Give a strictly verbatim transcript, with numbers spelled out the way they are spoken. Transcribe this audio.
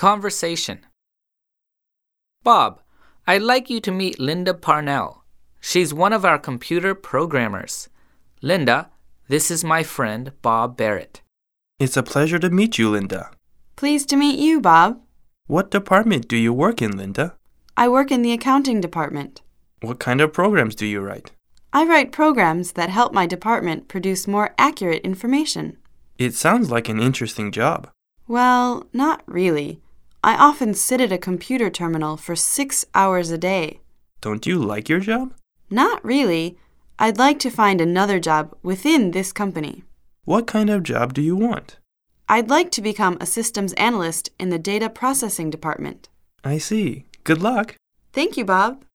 Conversation. Bob, I'd like you to meet Linda Parnell. She's one of our computer programmers. Linda, this is my friend, Bob Barrett. It's a pleasure to meet you, Linda. Pleased to meet you, Bob. What department do you work in, Linda? I work in the accounting department. What kind of programs do you write? I write programs that help my department produce more accurate information. It sounds like an interesting job. Well, not really. I often sit at a computer terminal for six hours a day. Don't you like your job? Not really. I'd like to find another job within this company. What kind of job do you want? I'd like to become a systems analyst in the data processing department. I see. Good luck. Thank you, Bob.